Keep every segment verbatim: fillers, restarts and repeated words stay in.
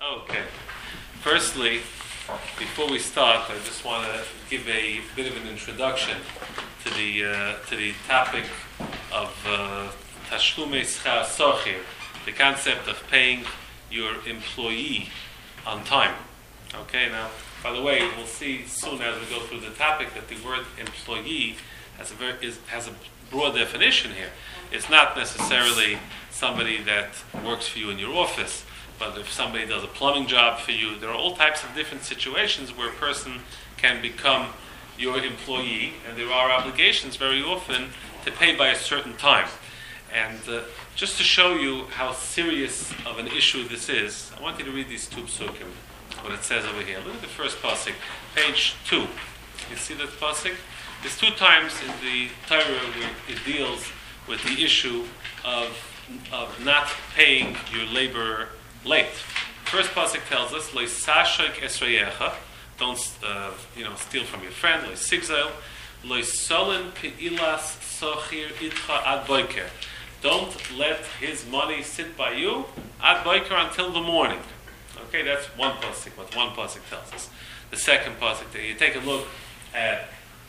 Okay. Firstly, before we start, I just want to give a bit of an introduction to the uh, to the topic of Tashlumei Schar Sochir, the concept of paying your employee on time. Okay. Now, by the way, we'll see soon as we go through the topic that the word employee has a very is, has a broad definition here. It's not necessarily somebody that works for you in your office. But if somebody does a plumbing job for you, there are all types of different situations where a person can become your employee, and there are obligations very often to pay by a certain time. And uh, just to show you how serious of an issue this is, I want you to read these two psukim, what it says over here. Look at the first pasuk, page two. You see that pasuk? There's two times in the Torah where it deals with the issue of, of not paying your laborer late. First pasuk tells us, "Lo sashok esrayecha," don't uh, you know steal from your friend. Lo sigzel, lo solen peilas sochir itcha ad boiker. Don't let his money sit by you ad boiker until the morning. Okay, that's one pasuk. What one pasuk tells us. The second pasuk, you take a look at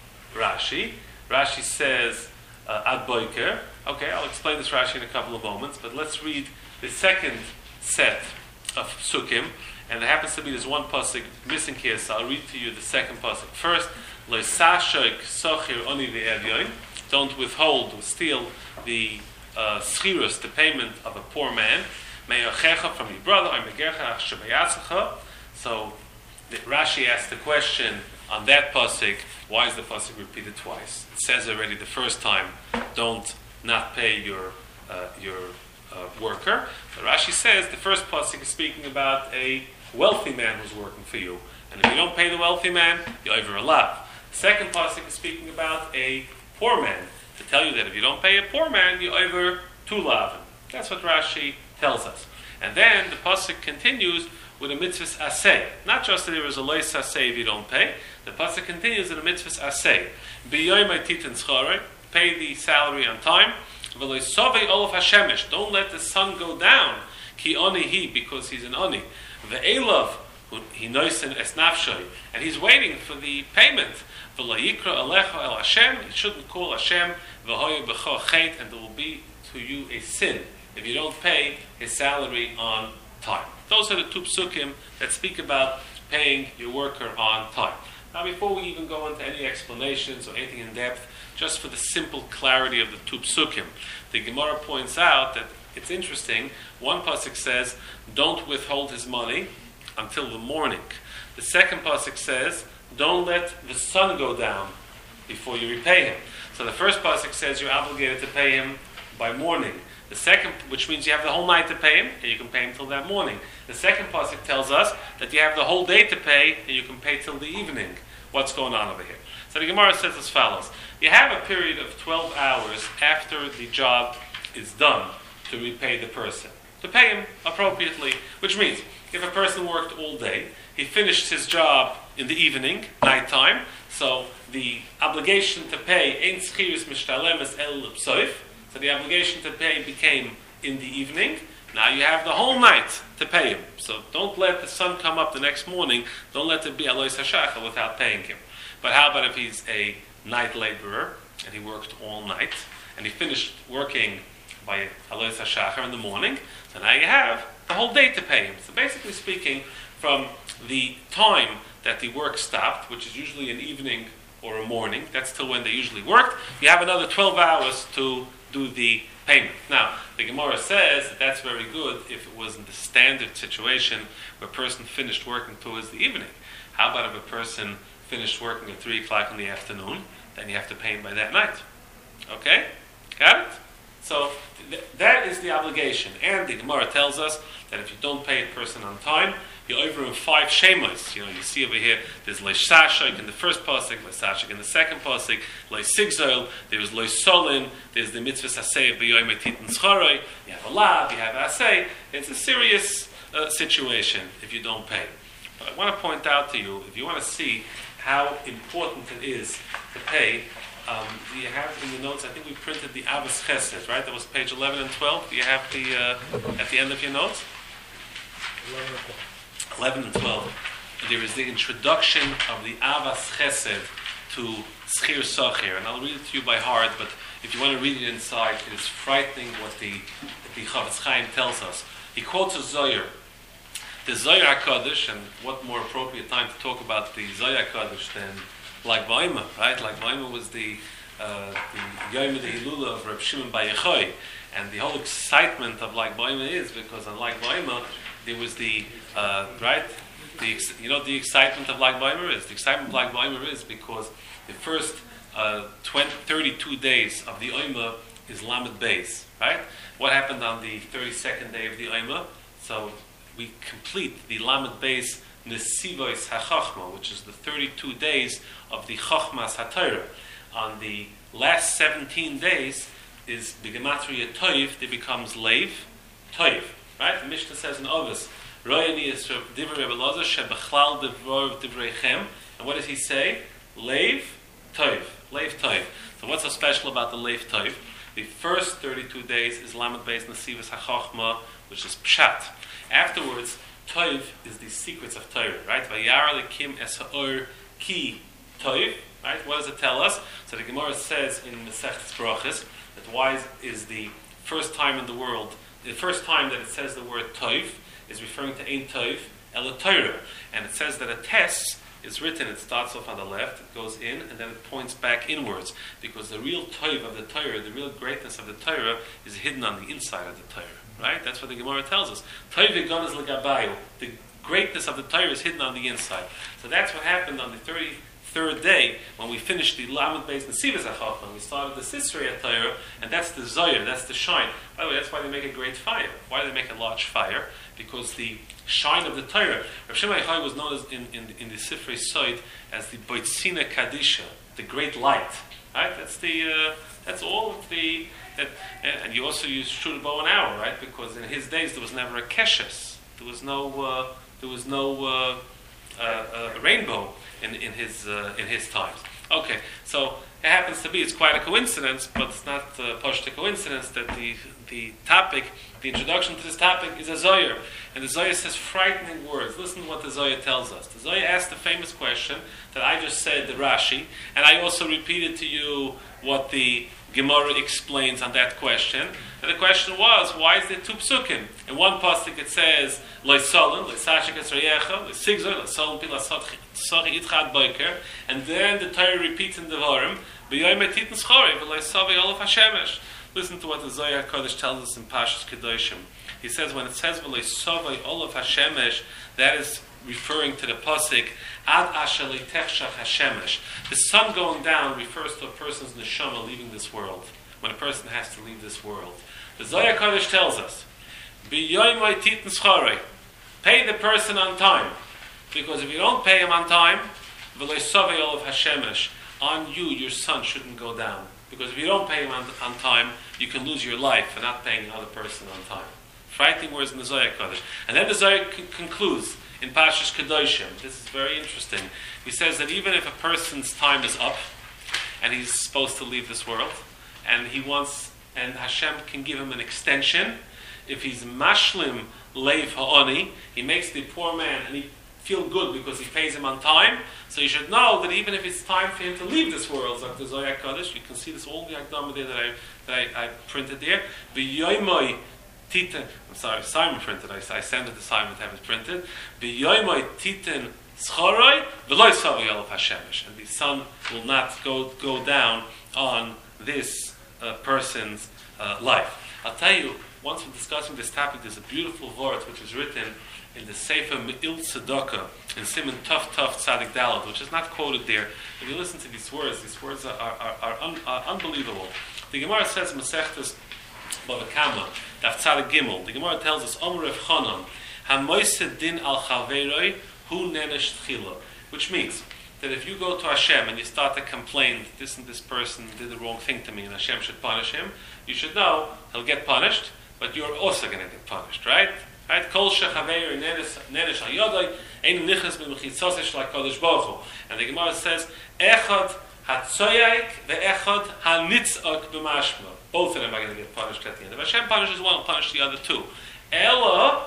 Rashi. Rashi says uh, ad boiker. Okay, I'll explain this Rashi in a couple of moments, but let's read the second set of psukim, and there happens to be this one pasuk missing here, so I'll read to you the second pasuk first. Lo sashok sochir oni ve'evyoin. Don't withhold or steal the uh, schirus, the payment of a poor man. Me'ochecha, from your brother, or megercha shebayatzecha. So the, Rashi asked the question on that pasuk, why is the pasuk repeated twice? It says already the first time, don't not pay your uh, your Uh, worker. So Rashi says the first pasuk is speaking about a wealthy man who's working for you, and if you don't pay the wealthy man, you're over a lot. The second pasuk is speaking about a poor man, to tell you that if you don't pay a poor man, you're over two lavin. That's what Rashi tells us. And then the pasuk continues with a mitzvah aseh. Not just that there is a lois aseh if you don't pay. The pasuk continues in a mitzvah aseh. B'yoyim titin schorei, pay the salary on time. Don't let the sun go down, ki oni he, because he's an oni. Ve'elav, he noisen es nafshay, and he's waiting for the payment. Ve'layikra alecha el Hashem, he shouldn't call Hashem, ve'hoyu b'cho chet, and there will be to you a sin if you don't pay his salary on time. Those are the two psukim that speak about paying your worker on time. Now, before we even go into any explanations or anything in depth, just for the simple clarity of the two psukim, the Gemara points out that it's interesting. One pasuk says, don't withhold his money until the morning. The second pasuk says, don't let the sun go down before you repay him. So the first pasuk says you're obligated to pay him by morning. The second, which means you have the whole night to pay him, and you can pay him till that morning. The second pasuk tells us that you have the whole day to pay, and you can pay till the evening. What's going on over here? So the Gemara says as follows. You have a period of twelve hours after the job is done to repay the person, to pay him appropriately, which means if a person worked all day, he finished his job in the evening, nighttime, so the obligation to pay, ein schirus mishtalemes el l'psoif, so the obligation to pay became in the evening. Now you have the whole night to pay him. So don't let the sun come up the next morning. Don't let it be alois hashacha without paying him. But how about if he's a night laborer and he worked all night and he finished working by alois hashacha in the morning? So now you have the whole day to pay him. So basically speaking, from the time that the work stopped, which is usually an evening or a morning, that's till when they usually worked, you have another twelve hours to do the payment. Now, the Gemara says that that's very good if it was in the standard situation where a person finished working towards the evening. How about if a person finished working at three o'clock in the afternoon? Then you have to pay him by that night. Okay? Got it? So th- that is the obligation. And the Gemara tells us that if you don't pay a person on time, you're over in five shemos. You know, you see over here, there's Lo Sashok in the first pasuk, Lo Sashok in the second pasuk, Lo Sigzol, there's Lo Solin, there's the mitzvah Aseh b'yoyim titin schorei, you have a lav, you have Aseh. It's a serious uh, situation if you don't pay. But I want to point out to you, if you want to see how important it is to pay, um, do you have in the notes, I think we printed the Avos Chesed, right? That was page eleven and twelve. Do you have the, uh, at the end of your notes? eleven and twelve, there is the introduction of the Avas Chesed to Schir Socher. And I'll read it to you by heart, but if you want to read it inside, it is frightening what the, the Chavetz Chaim tells us. He quotes a Zohar. The Zohar HaKadosh, and what more appropriate time to talk about the Zohar HaKadosh than Lag Ba'ima, right? Lag Ba'ima was the uh, the Yom of the Hilula of Reb Shimon Bar Yochai, and the whole excitement of Lag Ba'ima is because on Lag Ba'ima there was the uh, right, the you know the excitement of Lag Ba'ima is the excitement of Lag Ba'ima is because the first uh, twenty, thirty-two days of the Oima is Lamed Beis, right? What happened on the thirty-second day of the Oima? So we complete the Lamed Beis Nesivos HaChachma, which is the thirty-two days of the Chachmas HaTorah. On the last seventeen days is B'gematria Toiv, it becomes Leiv, Toiv. Right? The Mishnah says in Ovis, Royani is Divrei Rebbe Elazar, Shebechlal Divrei Divreichem. And what does he say? Leiv, Toiv. Leiv, Toiv. So what's so special about the Leiv, Toiv? The first thirty-two days is Lamed Beis Nesivos HaChachma, which is Pshat. Afterwards, Toiv is the secrets of Torah, right? Vayar lekim es ha'or ki Toiv, right? What does it tell us? So the Gemara says in Masechtas Brachos that why is the first time in the world, the first time that it says the word Toiv is referring to Ein Toiv, Ela Torah. And it says that a test is written, it starts off on the left, it goes in, and then it points back inwards, because the real Toiv of the Torah, the real greatness of the Torah, is hidden on the inside of the Torah. Right? That's what the Gemara tells us. Toiv Egonas L'Gabayu. The greatness of the Torah is hidden on the inside. So that's what happened on the thirty-third day when we finished the Lamed Beis Nesivos HaChachma. We started the Sisrei Torah, and that's the Zohar, that's the shine. By the way, that's why they make a great fire. Why do they make a large fire? Because the shine of the Torah. Rav Shimon Yochai was known as in, in, in the Sifrei Sod as the Boitzina Kadisha, the great light. Right? That's the uh, that's all of the that, and you also use shoot a bow and arrow, right? Because in his days there was never a keshes. There was no uh, there was no uh, uh, uh, rainbow in in his uh, in his times. Okay, so it happens to be it's quite a coincidence, but it's not uh, post a coincidence that the the topic, the introduction to this topic is a Zohar, and the Zohar says frightening words. Listen to what the Zohar tells us. The Zohar asked the famous question that I just said, the Rashi, and I also repeated to you what the Gemara explains on that question. And the question was, why is there two psukim? In one pasuk it says, Loisolin, Loisashik Esrayecha, Loisigzor, Loisolin Pila Sochi Itchad Boiker, and then the Torah repeats in the Devarim, B'yoyim Etitin Schori, V'loisavi Olav HaShemesh. Listen to what the Zohar HaKadosh tells us in Pashas Kedoshim. He says, when it says, V'loisavi Olav HaShemesh, that is referring to the pasuk Ad Asher Leitechshach HaShemesh. The sun going down refers to a person's neshama leaving this world. When a person has to leave this world, the Zohar Kodesh tells us, B'yoymai titn schorei, pay the person on time, because if you don't pay him on time, v'loisavei olav HaShemesh, on you your sun shouldn't go down, because if you don't pay him on, on time, you can lose your life for not paying another person on time. Frightening words in the Zohar Kodesh. And then the Zohar c- concludes in Pashas Kedoshim. This is very interesting. He says that even if a person's time is up and he's supposed to leave this world, and he wants, and Hashem can give him an extension, if he's mashlim leiv ha'oni, he makes the poor man and he feel good because he pays him on time. So you should know that even if it's time for him to leave this world, like the Zohar Kodesh, you can see this all the Akdama there that I that I, I printed there. B'yoymoi Titan, I'm sorry, Simon printed. I, I sent it to Simon to have it printed. B'yoymoi Titan Schoroi v'loy savi olav HaShemesh, and the sun will not go go down on this uh, person's uh, life. I'll tell you, once we're discussing this topic, there's a beautiful word which is written in the Sefer Me'il Tzedakah in Siman Tov Tov Tzadik Dalad, which is not quoted there. If you listen to these words, these words are, are, are, un, are unbelievable. The Gemara says Masechtas Bava Kama, Daf Tzadik Gimel. The Gemara tells us, Omer Rav Chanan, HaMoised Din Al Chaveroi Hu Nenesh Tchila, which means that if you go to Hashem and you start to complain that this and this person did the wrong thing to me and Hashem should punish him, you should know he'll get punished, but you're also going to get punished, right? Right? Kol shechaveir nenesh hayodai ein nichas b'mechitzoseh shel HaKadosh Baruch Hu. And the Gemara says, Echad hatzoyek ve'echad hanitzak b'mashma. Both of them are going to get punished at the end. If Hashem punishes one, he'll punish the other two. Ela,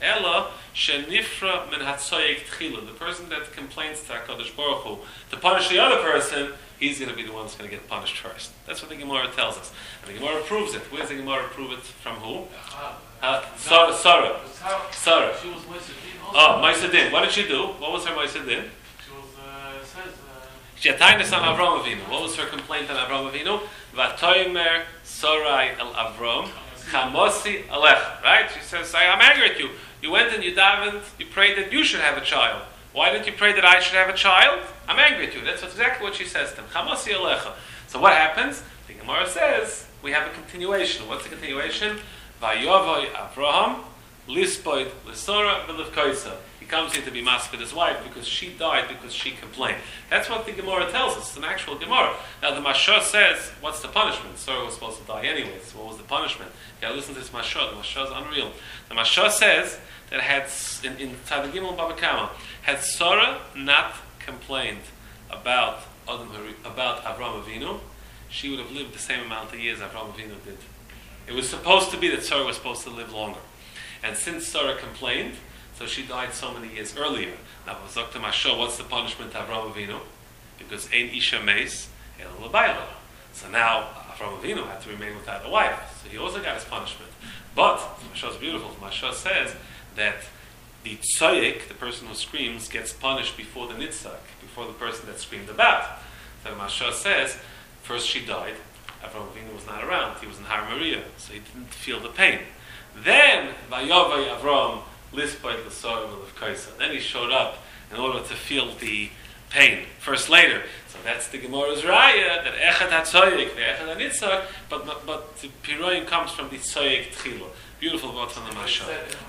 Ella shenifra min hatzoyek tchila. The person that complains to HaKadosh Baruch Hu to punish the other person, he's going to be the one that's going to get punished first. That's what the Gemara tells us. And the Gemara proves it. Where does the Gemara prove it? From who? Uh, Sarah. Sarah. Sarah. She was Moisadin also. Oh, Moisadin. What did she do? What was her Moisadin? She was, uh, says, uh, She had tainus on Avram Avinu. What was her complaint on Avram Avinu? Vatoimer Sarai el Avram Chamosi Alecha. Right? She says, I'm angry at you. You went and you davened, you prayed that you should have a child. Why didn't you pray that I should have a child? I'm angry at you. That's exactly what she says to him. Chamosi Alecha. So what happens? The Gemara says, we have a continuation. What's the continuation? Vayovoi Avraham Lispoid Lisora V'Livkoisa. He comes here to be masked with his wife because she died because she complained. That's what the Gemara tells us. It's an actual Gemara. Now the Mashah says, what's the punishment? Sarah was supposed to die anyway, so what was the punishment? You gotta listen to this Mashah. The Mashah is unreal. The Mashah says that had, in, in Tzad Gimel Baba Kama, had Sarah not complained about Adam, about Avram Avinu, she would have lived the same amount of years Avram Avinu did. It was supposed to be that Sarah was supposed to live longer. And since Sarah complained, so she died so many years earlier. Now, Zokta Mashah, what's the punishment to Avram Avinu? Because Ein Isha Meis, El Labayla. So now, Avram Avinu had to remain without a wife. So he also got his punishment. But, Mashah is beautiful. Mashah says that the tzoyek, the person who screams, gets punished before the nitzak, before the person that screamed about. So Mashah says, first she died. Avram Avinu was not around. He was in Har Maria, so he didn't feel the pain. Then, Vayovai Avram, Lispoid L'Sor V'Livkoisa. Then he showed up in order to feel the pain. First later. So that's the Gemara's Raya, that Echad HaTzoyek, Echad HaNitzak, but, but, but the Piroyim comes from the Tzoyek Tchila. Beautiful word from the Mashah.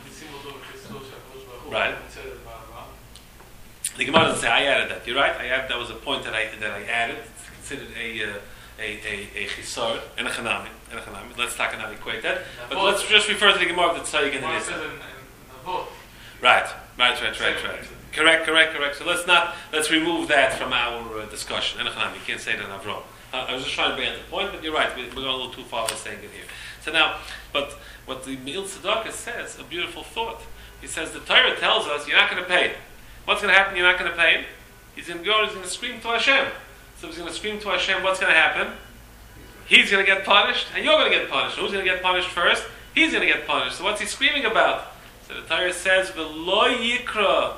Right. The Gemara doesn't say, I added that. You're right, I added, that was a point that I that I added. It's considered a... Uh, a a a chisar and a chanami and a chanami. Let's talk and not equate that. But let's just refer to the Gemara of the Tzayik and the Nisa. Right, right, right, right, right. Correct, correct, correct. So let's not let's remove that from our uh, discussion. And a chanami, you can't say that in Avram. Uh, I was just trying to bring out the point, but you're right. We, we're going a little too far with saying it here. So now, but what the Me'il Tzedakah says, a beautiful thought. He says the Torah tells us you're not going to pay him. What's going to happen? You're not going to pay him. He's going to go. He's going to scream to Hashem. So he's going to scream to Hashem, what's going to happen? He's going to get punished, and you're going to get punished. Who's going to get punished first? He's going to get punished. So what's he screaming about? So the Torah says, V'lo yikra,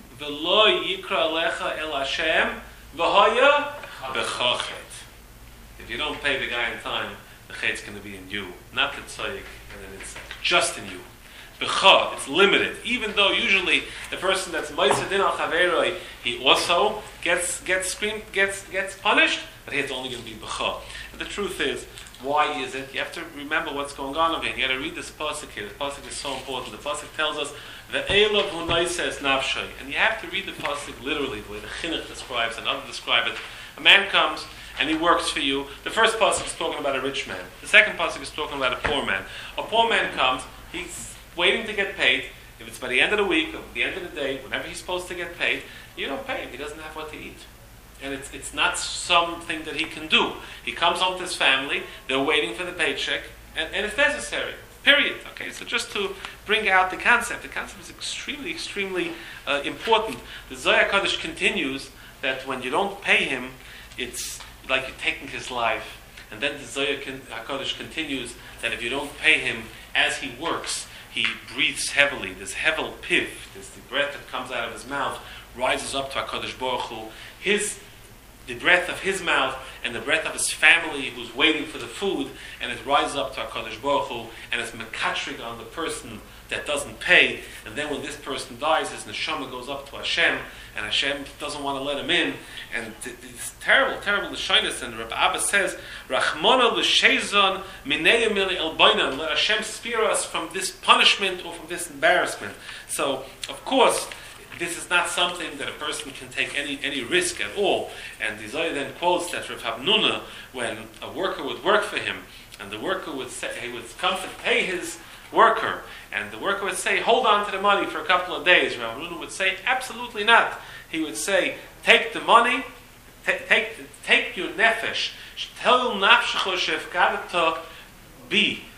V'lo yikra alecha el Hashem, V'hoya b'chochet. If you don't pay the guy in time, the chet's going to be in you, not the tzoyik, and then it's just in you. B'cha, it's limited. Even though usually the person that's Moisadin al Chaveroi, he also gets gets screamed, gets gets punished, but he's only going to be b'cha. And the truth is, why is it? You have to remember what's going on over here. You got to read this pasuk here. The pasuk is so important. The pasuk tells us the Elav Hunay says nafshay, and you have to read the pasuk literally, the way the Chinuch describes and others describe it. A man comes and he works for you. The first pasuk is talking about a rich man. The second pasuk is talking about a poor man. A poor man comes. He's waiting to get paid. If it's by the end of the week or the end of the day, whenever he's supposed to get paid, you don't pay him. He doesn't have what to eat. And it's it's not something that he can do. He comes home to his family, they're waiting for the paycheck, and, and it's necessary. Period. Okay, so just to bring out the concept, the concept is extremely, extremely uh, important. The Zohar Kodesh continues that when you don't pay him, it's like you're taking his life. And then the Zohar Kodesh continues that if you don't pay him as he works, he breathes heavily. This hevel piv, this the breath that comes out of his mouth, rises up to HaKadosh Baruch Hu. His, the breath of his mouth and the breath of his family who's waiting for the food, and it rises up to HaKadosh Baruch Hu, and it's mekatrig on the person that doesn't pay. And then when this person dies, his neshama goes up to Hashem, and Hashem doesn't want to let him in. And it's terrible, terrible l'shaynis. And Rabbi Abba says, Rachmona l'shezon minei mili el bainan. Let Hashem spare us from this punishment or from this embarrassment. So, of course, this is not something that a person can take any, any risk at all. And the Zohar then quotes that Rav Hamnuna, when a worker would work for him, and the worker would say, he would come to pay his worker, and the worker would say, hold on to the money for a couple of days. Rav Hamnuna would say, absolutely not. He would say, take the money, t- take take your nefesh, tell nafshecho shefkadata be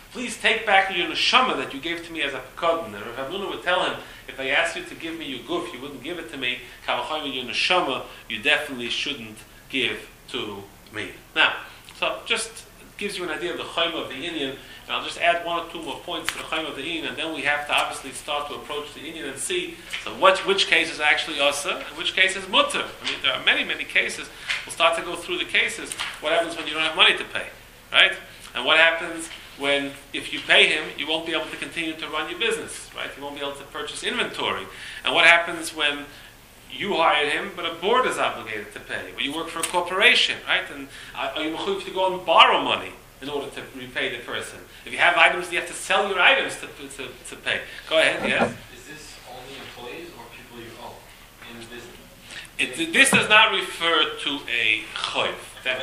please take back your neshama that you gave to me as a pekadon. And Rav Hamnuna would tell him, if I asked you to give me your guf, you wouldn't give it to me. Kavachayim your neshama, you definitely shouldn't give to me. Now, so just gives you an idea of the chayma of the Indian. And I'll just add one or two more points to the chayma of the Indian, and then we have to obviously start to approach the Indian and see so what, which case is actually asa and which case is mutter. I mean, there are many, many cases. We'll start to go through the cases. What happens when you don't have money to pay, right? And what happens when, if you pay him, you won't be able to continue to run your business, right? You won't be able to purchase inventory. And what happens when you hired him, but a board is obligated to pay, or you work for a corporation, right? And uh, are you mechuyev to go and borrow money in order to repay the person? If you have items, you have to sell your items to, to, to pay. Go ahead, yes? Is this only employees or people you own in the business? It, this does not refer to a choiv. That,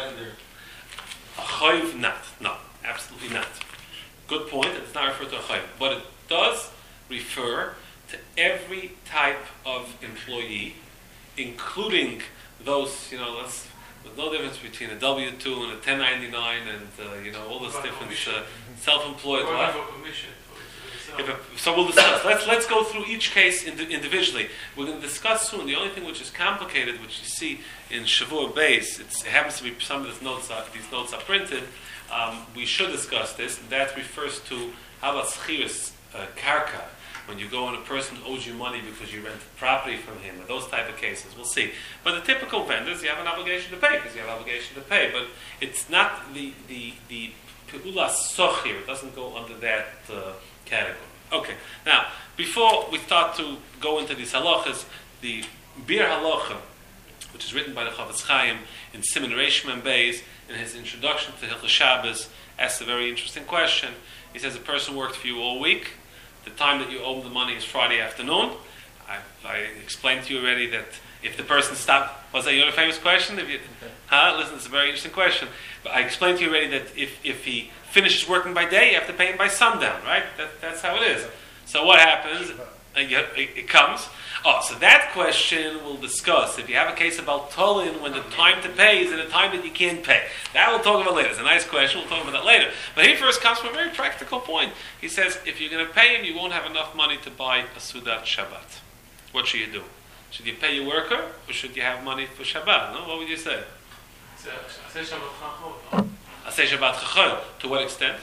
a choiv, not. No, absolutely not. Good point. It does not refer to a choiv. But it does refer to every type of employee, including those, you know, let's, there's no difference between a W two and a ten ninety-nine and, uh, you know, all this different uh, self-employed. Or What? have a commission for If itself. a, so we'll discuss. Let's let's go through each case indi- individually. We're going to discuss soon. The only thing which is complicated, which you see in Shavua Beis, it's, it happens to be some of these notes are, these notes are printed. Um, we should discuss this. And that refers to how about schiras uh, karka, when you go and a person owes you money because you rented property from him, or those type of cases. We'll see. But the typical vendors, you have an obligation to pay because you have an obligation to pay. But it's not the the the pe'ula sochir. It doesn't go under that uh, category. Okay. Now, before we start to go into these halachas, the Bir Halacha, which is written by the Chavetz Chaim in Siman Reish Mem Beis, in his introduction to Hilchos Shabbos, asks a very interesting question. He says a person worked for you all week. The time that you owe the money is Friday afternoon. I, I explained to you already that if the person stopped, was that your famous question? If you, huh? Listen, it's a very interesting question. But I explained to you already that if, if he finishes working by day, you have to pay him by sundown, right? That, that's how it is. So what happens? Uh, you, it, it comes. Oh, so that question we'll discuss. If you have a case about Tolin, when the time to pay is at a time that you can't pay. That we'll talk about later. It's a nice question. We'll talk about that later. But he first comes from a very practical point. He says, if you're going to pay him, you won't have enough money to buy a Sudat Shabbat. What should you do? Should you pay your worker, or should you have money for Shabbat? No? What would you say? Aseh Shabbat Chachot. Aseh Shabbat Chachot. To what extent?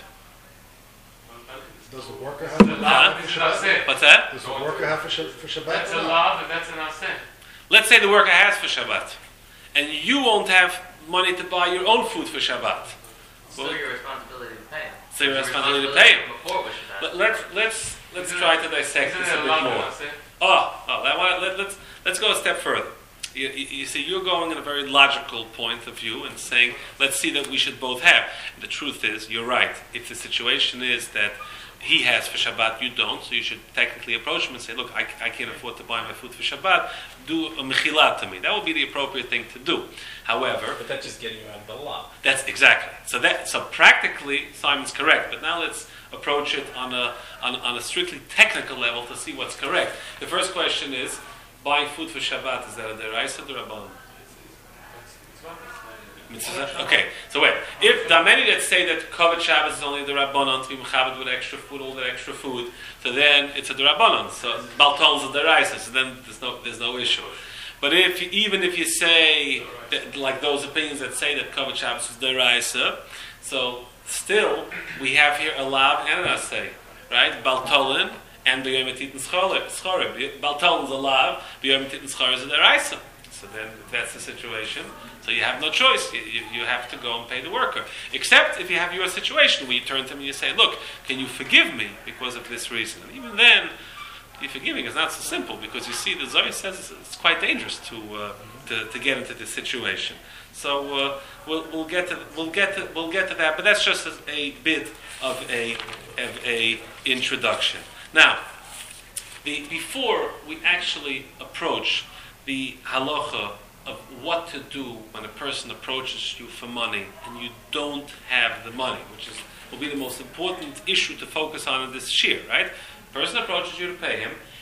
Does the worker have That's a for lav, Shabbat? it's an aseh. What's that? Does the worker have for, Shab- for Shabbat? That's a lav and that's an aseh. Let's say the worker has for Shabbat, and you won't have money to buy your own food for Shabbat. Still your responsibility to pay him. So your responsibility to pay him. Before we should Let, have. let's let's let's Isn't try it- to dissect Isn't this it a a bit lav and more. aseh? Oh, oh that one, let, let's let's go a step further. You, you, you see, you're going in a very logical point of view and saying, let's see that we should both have. The truth is, you're right. If the situation is that he has for Shabbat, you don't, so you should technically approach him and say, look, I, I can't afford to buy my food for Shabbat, do a mechila to me. That would be the appropriate thing to do. However, But that's just getting you out of the law. that's exactly. So that so practically Simon's correct, but now let's approach it on a on, on a strictly technical level to see what's correct. The first question is, buying food for Shabbat, is that a deraisa or a rabbanon? Mitzvah. Okay, so wait. If there are many that say that covered Shabbos is only the rabbanon to be mechabed with extra food, all that extra food, so then it's a rabbanon. So baltons are deraisa, so then there's no there's no issue. But if you, even if you say that, like those opinions that say that covered Shabbos is deraisa, so still we have here a lav and an asay, right? Baltolin and b'yom etitin schorim. Baltolin is a lav, b'yom etitin schorim is a deraisa. So then, if that's the situation, so you have no choice. You, you, you have to go and pay the worker. Except if you have your situation where you turn to him and you say, look, can you forgive me because of this reason? And even then, the forgiving is not so simple because you see, the Zohar says it's, it's quite dangerous to, uh, to to get into this situation. So uh, we'll we'll get to we'll get to we'll get to that. But that's just a, a bit of a of a introduction. Now, the, before we actually approach the halacha of what to do when a person approaches you for money and you don't have the money, which is will be the most important issue to focus on in this shir, right? Person approaches you to pay him,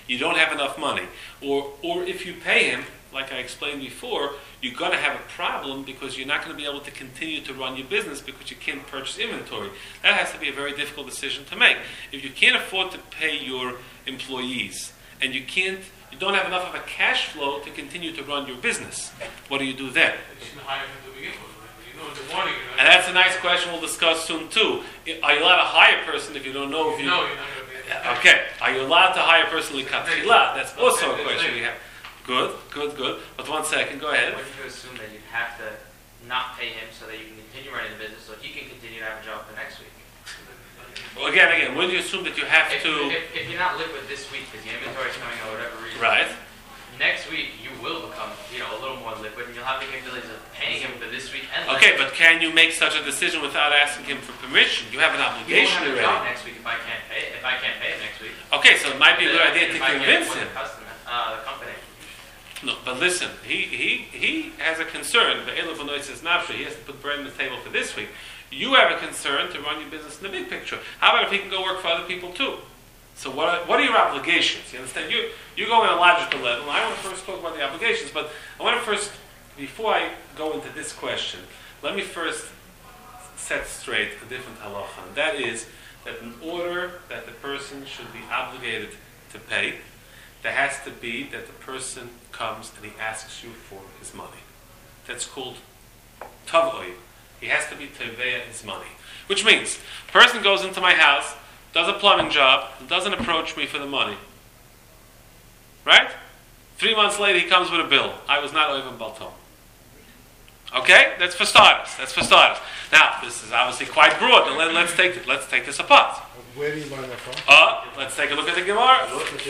you don't have enough money. Or, or if you pay him, like I explained before, you're going to have a problem because you're not going to be able to continue to run your business because you can't purchase inventory. That has to be a very difficult decision to make. If you can't afford to pay your employees and you can't, you don't have enough of a cash flow to continue to run your business, what do you do then? You shouldn't hire him to begin with. You know, in the morning, you know. And that's a nice question we'll discuss soon too. Are you allowed to hire a person if you don't know if you... No, you're not going to be. Okay. Are you allowed to hire a person likatchila? That's also a question we have. Good, good, good. But one second, go ahead. Wouldn't you assume that you have to not pay him so that you can continue running the business so he can continue to have a job for next week? Well, again, again, wouldn't you assume that you have If, to... if, if you're not liquid this week because your inventory is coming out or whatever reason, Right. next week you will become, you know, a little more liquid and you'll have the capabilities of paying him for this week and next Okay, week. but can you make such a decision without asking him for permission? You have an You won't obligation have a already. job next week if I can't pay if I can't pay him next week. Okay, so it might be a good If idea to I can't convince afford him. The customer, uh, the company. No, but listen, he he he has a concern. The Elif says nafshe. He has to put bread on the table for this week. You have a concern to run your business in the big picture. How about if he can go work for other people too? So what are, what are your obligations? You understand? You you go on a logical level. I want to first talk about the obligations, but I want to first, before I go into this question, let me first set straight a different halacha, and that is that in order that the person should be obligated to pay, there has to be that the person comes and he asks you for his money. That's called tavoi. He has to be teveya his money. Which means, a person goes into my house, does a plumbing job, and doesn't approach me for the money. Right? Three months later he comes with a bill. I was not even balton. Okay? That's for starters. That's for starters. Now, this is obviously quite broad. Now, let, let's take let's take this apart. Where do you learn that from? Uh, let's take a look at the Gemara.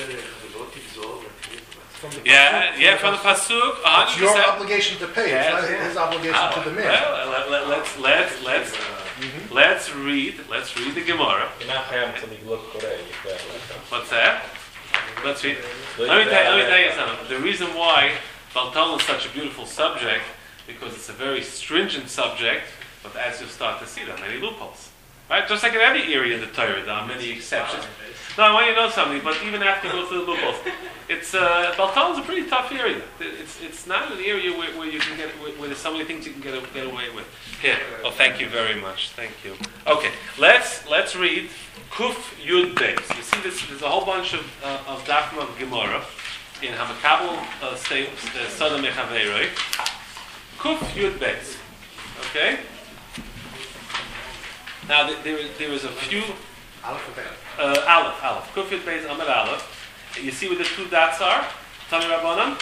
From the Yeah, pasuk? yeah, from the pasuk, a It's hundred your percent. obligation to pay. Yeah, It's not yeah. his obligation Ah, to the man. well, let, let, let's let's let's Mhm. let's read let's read the Gemara. You're not paying until you look good. What's that? Let's read. Let me tell, let me tell you something. The reason why Baltal is such a beautiful subject because it's a very stringent subject, but as you start to see, there are many loopholes. Right? Just like in every area in the Torah, there are many exceptions. No, I want you to know something, but even after you go through the loopholes, it's uh, Baltal is a pretty tough area. It's it's not an area where, where you can get where, where there's so many things you can get get away with. Here. Oh, thank you very much. Thank you. Okay, let's let's read Kuf Yud Beis. You see, this there's a whole bunch of uh, of Dafim of Gemara in Hamakabel uh, Sada Mechaveiroi. Kuf Yud Beis. Okay. Now th- there there is a few. Aleph and Bet. Uh, Aleph, Aleph. Kuf Yud Beis Amar Aleph. You see where the two dots are? Tani Rabbanan.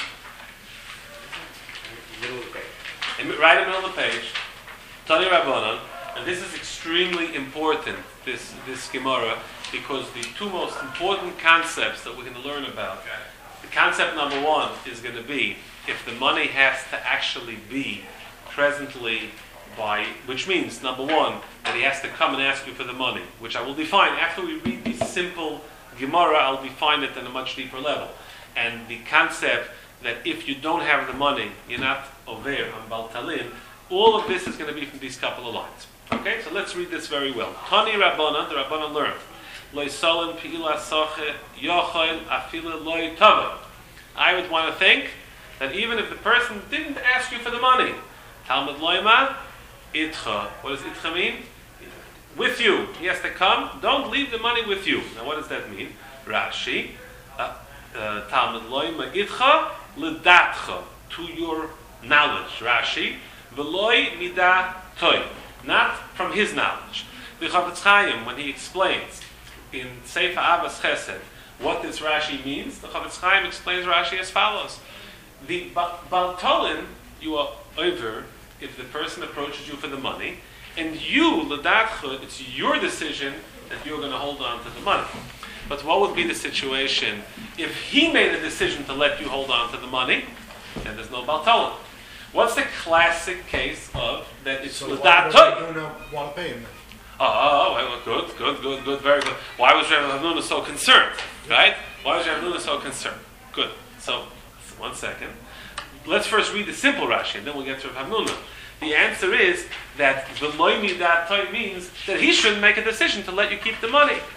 Middle of the page. In, right in the middle of the page. Tani Rabbanan. And this is extremely important, this, this Gemara, because the two most important concepts that we're going to learn about. The concept number one is going to be if the money has to actually be presently by, which means, number one, that he has to come and ask you for the money, which I will define. After we read the simple Gemara, I'll define it at a much deeper level. And the concept that if you don't have the money, you're not over on Baltalin, all of this is going to be from these couple of lines. Okay, so let's read this very well. Tani Rabbanan, the Rabbanan learned, Lo Yisalen Pi'ila Sache Yochel Afila Lo Tava. I would want to think that even if the person didn't ask you for the money, Talmud Loima, Itcha. What does Itcha mean? With you. He has to come. Don't leave the money with you. Now what does that mean? Rashi, uh, uh, Talmud Loima Itcha L'datcha, to your knowledge. Rashi, V'loi Midah Toy. Not from his knowledge. The Chafetz Chaim, when he explains in Sefer Avos Chesed what this Rashi means, the Chafetz Chaim explains Rashi as follows: the Baltolin, you are over if the person approaches you for the money, and you, L'datcha, it's your decision that you're going to hold on to the money. But what would be the situation if he made a decision to let you hold on to the money? Then there's no Baltolin. What's the classic case of that it's So why L'datcha? does Ravuna want to pay him? Oh, oh, well, good, good, good, good, very good. Why was Rav Hamnuna so concerned? Right? Why was Rav Hamnuna so concerned? Good. So, one second. Let's first read the simple Rashi, and then we'll get to Rav Hamnuna. The answer is that the loy midat toy means that he shouldn't make a decision to let you keep the money.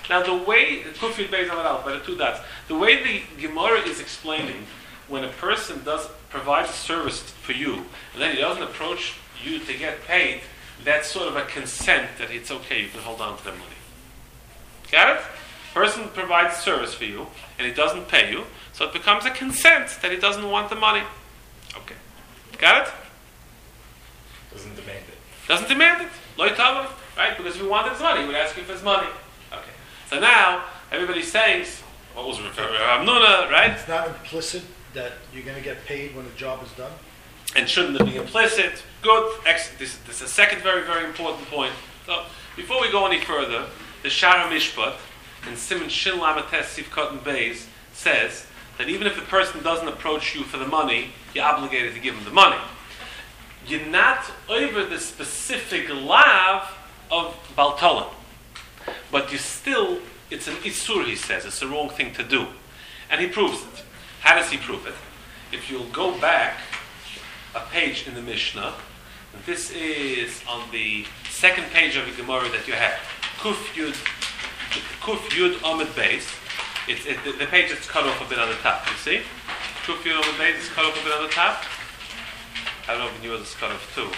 Now the way Kufid Beis Amud Aleph by the two dots, the way the Gemara is explaining, when a person does provides a service for you, and then he doesn't approach you to get paid, that's sort of a consent that it's okay, you can hold on to the money. Got it? Person provides service for you, and he doesn't pay you, so it becomes a consent that he doesn't want the money. Okay. Got it? Doesn't demand it. Doesn't demand it. Lo yitava, right? Because if he wanted his money, he would ask him for his money. Okay. So now, everybody's saying, what was referred to? Amnuna, right? It's not implicit that you're going to get paid when the job is done. And shouldn't it be implicit? Good. Ex- this, this is a second very, very important point. So, before we go any further, the Shara Mishpat in Simon Shin Lamates Sivkot and Beis says that even if the person doesn't approach you for the money, you're obligated to give him the money. You're not over the specific lav of Baltolan, but you still, it's an Isur, he says, it's the wrong thing to do. And he proves it. How does he prove it? If you'll go back a page in the Mishnah, and this is on the second page of the Gemara that you have, Kuf Yud, Kuf Yud Amud Beis. It's it, the, the page that's cut off a bit on the top. You see, Kuf Yud Amud Beis is cut off a bit on the top. I don't know if yours is cut off too.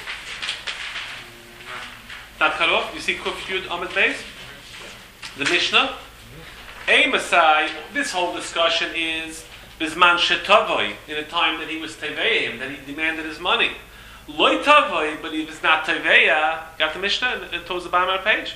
Not cut off. You see Kuf Yud Amud Beis, the Mishnah. A Masai. This whole discussion is Bizman Shetavoy, in a time that he was teveya him, that he demanded his money. Loi Tavoy, but he was not teveya. Got the Mishnah towards the bottom of the page.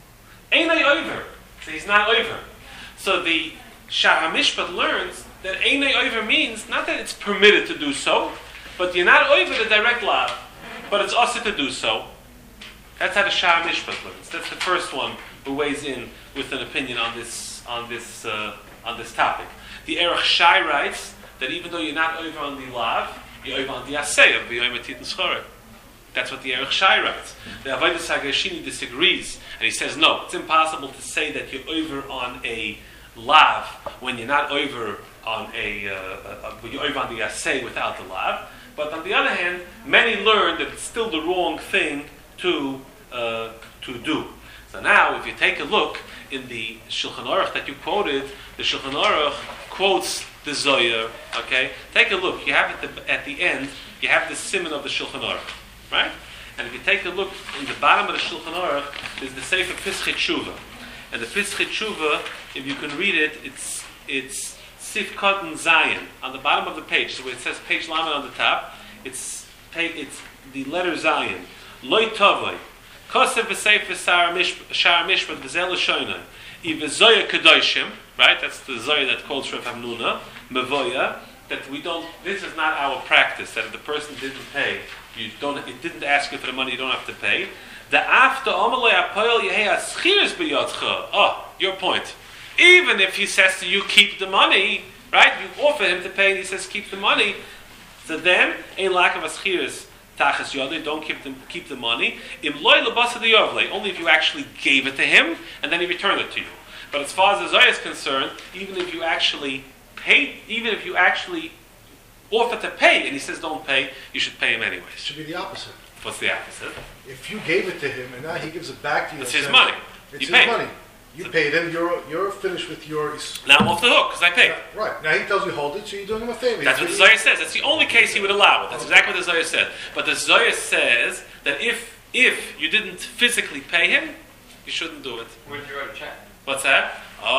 Einay over. So he's not over. So the Shara Mishpat learns that Einay over means not that it's permitted to do so, but you're not over the direct law, but it's also to do so. That's how the Shara Mishpat learns. That's the first one who weighs in with an opinion on this on this uh, on this topic. The Erech Shai writes that even though you're not over on the lav, you're over on the asay of b'yoyim etit and. That's what the Erech Shai writes. The Avodas HaGashini disagrees, and he says, no, it's impossible to say that you're over on a lav when you're not over on a, uh, a, a you're over on the asay without the lav. But on the other hand, many learn that it's still the wrong thing to uh, to do. So now, if you take a look in the Shulchan Aruch that you quoted, the Shulchan Aruch quotes the Zohar. Okay, take a look. You have at the at the end, you have the siman of the Shulchan Aruch. Right? And if you take a look in the bottom of the Shulchan Aruch, there's the Sefer Pischei Tshuva. And the Pischei Tshuva, if you can read it, it's it's Sifkot and Zion on the bottom of the page. So where it says page Lamed on the top, it's it's the letter Zion. Loi Tovoi. Kosev v'Sefer Shara Mishpat v'Zel Shoina. Ivezoya Kedoshim. Right? That's the Zoya that quotes Rav Hamnuna. Mevoya. That we don't. This is not our practice. That if the person didn't pay, you don't. It didn't ask you for the money. You don't have to pay. The after Amalei Apoel Yehei Aschiris B'Yodcha. Oh, your point. Even if he says to you, keep the money, right? You offer him to pay, and he says, keep the money. So then, a lack of Aschiris Tachas Yodei. Don't keep the keep the money. Im Loi Lebasa D'Yovlei. Only if you actually gave it to him, and then he returned it to you. But as far as the Zohar is concerned, even if you actually pay, even if you actually offer to pay, and he says don't pay, you should pay him anyways. It should be the opposite. What's the opposite? If you gave it to him and now he gives it back to you, It's and his says, money. It's You his paid. money. You paid him. You're you're finished with your. Now I'm off the hook because I paid. Right now he tells you hold it, so you're doing him a favor. That's what the Zohar says. That's the only case he would allow it. That's exactly what the Zohar said. But the Zohar says that if if you didn't physically pay him, you shouldn't do it. Where did you write a check? What's that?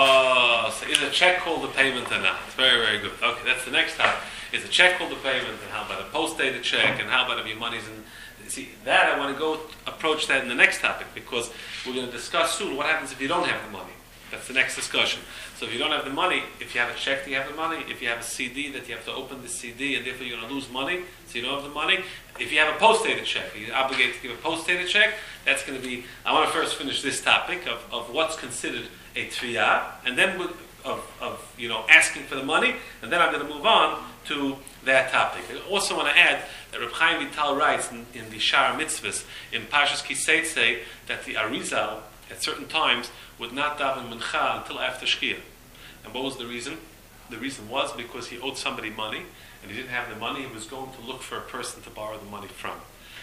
Oh, so is a check called a payment or not? Very, very good. Okay, that's the next topic. Is a check called a payment, and how about a post-dated check, and how about if your money's in... See, that I want to go approach that in the next topic, because we're going to discuss soon what happens if you don't have the money. That's the next discussion. So if you don't have the money, if you have a check, do you have the money? If you have a C D, that you have to open the C D, and therefore you're going to lose money, so you don't have the money. If you have a post-dated check, you're obligated to give a post-dated check, that's going to be... I want to first finish this topic of, of what's considered a tviyah, and then with, of, of you know asking for the money, and then I'm going to move on to that topic. I also want to add that Reb Chaim Vital writes in, in the Shara Mitzvahs in Parshas Kiseitze that the Arizal at certain times would not daven mincha until after Shkia. And what was the reason? The reason was because he owed somebody money, and he didn't have the money. He was going to look for a person to borrow the money from.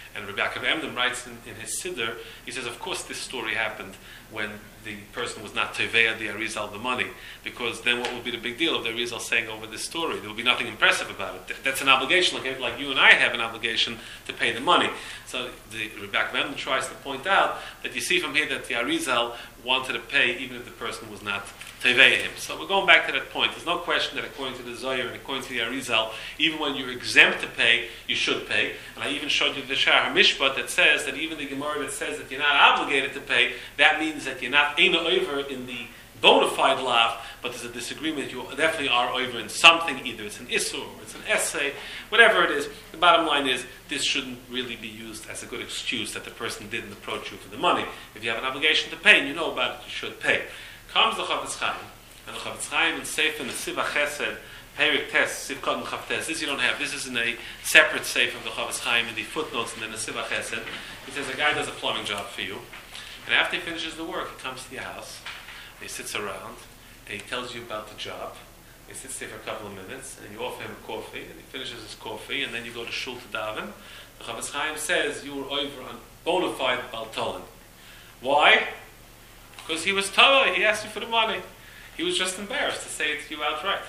And Rabbi Yaakov Emden writes in, in his Siddur, he says, of course this story happened when the person was not Teveya the Arizal the money, because then what would be the big deal of the Arizal saying over this story? There would be nothing impressive about it. That's an obligation, like, like you and I have an obligation to pay the money. So the Rabbi Yaakov Emden tries to point out that you see from here that the Arizal wanted to pay even if the person was not Teveya him. So we're going back to that point. There's no question that according to the Zohar and according to the Arizal, even when you're exempt to pay, you should pay. And I even showed you the Shah HaMishpat that says that even the Gemara that says that you're not obligated to pay, that means that you're not ain't over in the bona fide lav, but there's a disagreement. You definitely are over in something, either it's an issur or it's an essay, whatever it is. The bottom line is this shouldn't really be used as a good excuse that the person didn't approach you for the money. If you have an obligation to pay and you know about it, you should pay. Comes the Chavetz Chaim, and the Chavetz Chaim in Sefer Nesiva Chesed, Perik Tes, Sivkot and Chavtes. This you don't have. This is in a separate Sefer of the Chavetz Chaim in the footnotes in the Nesiva Chesed. He says a guy does a plumbing job for you, and after he finishes the work, he comes to your house, and he sits around, and he tells you about the job. He sits there for a couple of minutes, and you offer him a coffee, and he finishes his coffee, and then you go to shul to daven. The Chavetz Chaim says you were over on bona fide Baltolan. Why? Because he was Torah, he asked you for the money. He was just embarrassed to say it to you outright.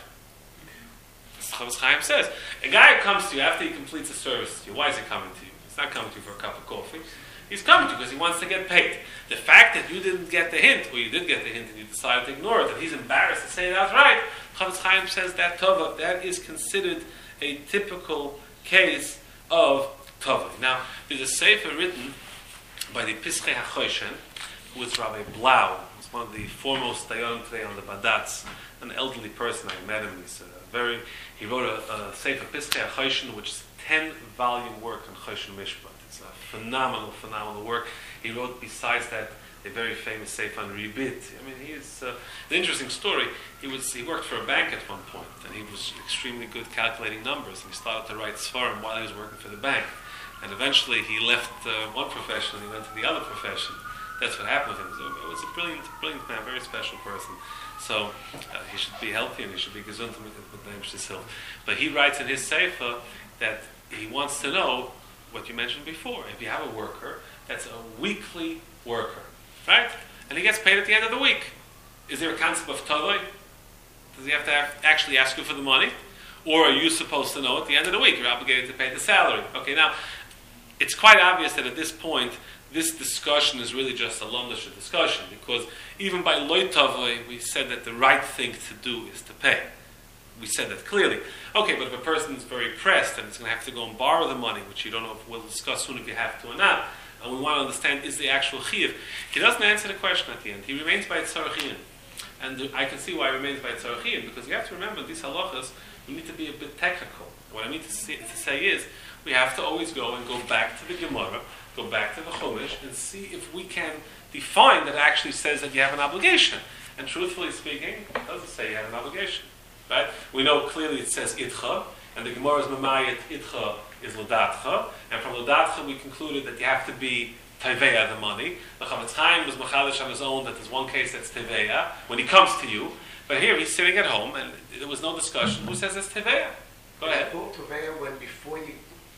As Chavetz Chaim says, a guy comes to you after he completes a service to you. Why is he coming to you? He's not coming to you for a cup of coffee. He's coming to you because he wants to get paid. The fact that you didn't get the hint, or you did get the hint and you decided to ignore it, that he's embarrassed to say it outright, Chavetz Chaim says that Tova, that is considered a typical case of Tova. Now, there's a sefer written by the Pischei HaChoshen, who is Rabbi Blau. He's one of the foremost dayanim today on the Badatz, an elderly person. I met him. He's a very. He wrote a, a Sefer Pischei HaChoshen, which is a ten-volume work on Choshen Mishpat. It's a phenomenal, phenomenal work. He wrote, besides that, a very famous Sefer on Ribit. I mean, he is uh, the interesting story. He was he worked for a bank at one point, and he was extremely good calculating numbers. And he started to write Sfarim while he was working for the bank. And eventually, he left uh, one profession and he went to the other profession. That's what happened with him. So it was a brilliant, brilliant man, very special person. So uh, he should be healthy and he should be gesund with Naim Shishil. But he writes in his sefer that he wants to know what you mentioned before. If you have a worker, that's a weekly worker, right? And he gets paid at the end of the week. Is there a concept of tavai? Does he have to have, actually ask you for the money? Or are you supposed to know at the end of the week you're obligated to pay the salary? Okay, now, it's quite obvious that at this point, this discussion is really just a lumdasha discussion, because even by loy tavai, we said that the right thing to do is to pay. We said that clearly. Okay, but if a person is very pressed and is going to have to go and borrow the money, which you don't know if we'll discuss soon if you have to or not, and we want to understand is the actual chiyuv, he doesn't answer the question at the end. He remains by tzarachin. And I can see why he remains by tzarachin, because you have to remember these halachas, we need to be a bit technical. What I mean to say, to say is, we have to always go and go back to the Gemara, go back to the Chumash, and see if we can define that it actually says that you have an obligation. And truthfully speaking, it doesn't say you have an obligation. Right? We know clearly it says itcha, and the Gemara's mamayat itcha is lodatcha, and from lodatcha we concluded that you have to be teveya, the money. The Chavetz Chaim was machalish on his own that there's one case that's teveya when he comes to you, but here he's sitting at home and there was no discussion. Who says it's teveya? Go ahead. Well, Teveya, when before you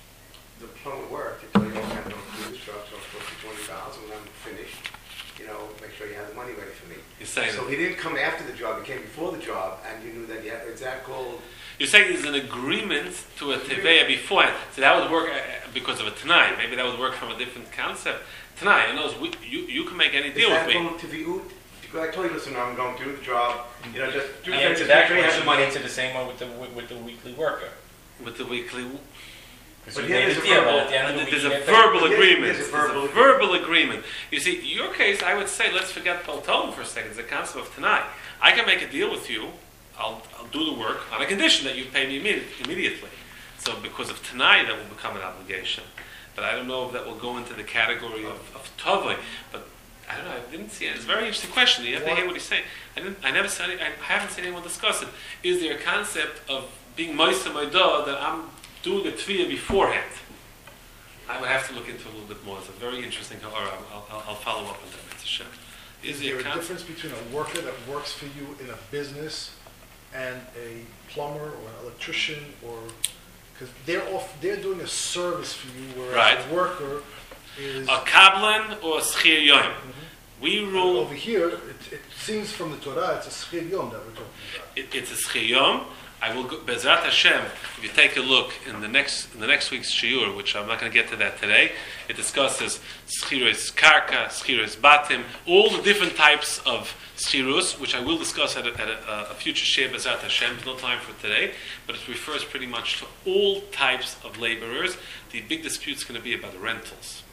the plumber work, they tell you don't have no food trucks or supposed to be twenty thousand when I'm finished. You know, make sure you have the money ready for me. You're saying so he didn't come after the job; he came before the job, and you knew that. Yeah, is that called? You're saying there's an agreement to a teveya beforehand. So that would work uh, because of a tanai. Maybe that would work from a different concept. Tanai, in other words, we, you you can make any deal is that with me. called teviut? I told you, listen, I'm going to do the job. You know, just do The the answer to that question might answer the same one with the with the weekly worker. With the weekly, Because But we here made there's a a deal, but verbal- at the end of the week, there's you a get paid. verbal There's- agreement. there's a There's verbal a verbal agreement. You see, your case, I would say, let's forget Baltolim for a second. It's a concept of tanai. I can make a deal with you. I'll, I'll do the work on a condition that you pay me immediate, immediately. So because of tanai, that will become an obligation. But I don't know if that will go into the category of, of tovai. But I don't know. I didn't see it. It's a very interesting question. You have to hear what he's saying. I didn't. I never said. I haven't seen anyone discuss it. Is there a concept of being moisa moida that I'm doing a tviyah beforehand? I would have to look into it a little bit more. It's a very interesting. Or I'll, I'll, I'll follow up on that. It's a shame. Is there a difference between a worker that works for you in a business and a plumber or an electrician or Because they're off, they're doing a service for you, whereas Right. a worker is. A kablan or a schir yom. We rule. Over here, it, it seems from the Torah, it's a schir yom that we're talking about. It, it's a schir yom. I will go, Bezrat Hashem, if you take a look in the next in the next week's shiur, which I'm not going to get to that today, it discusses schiros karka, schiros batim, all the different types of schiros, which I will discuss at a, at a, a future shiur Bezrat Hashem. There's no time for today, but it refers pretty much to all types of laborers. The big dispute is going to be about the rentals.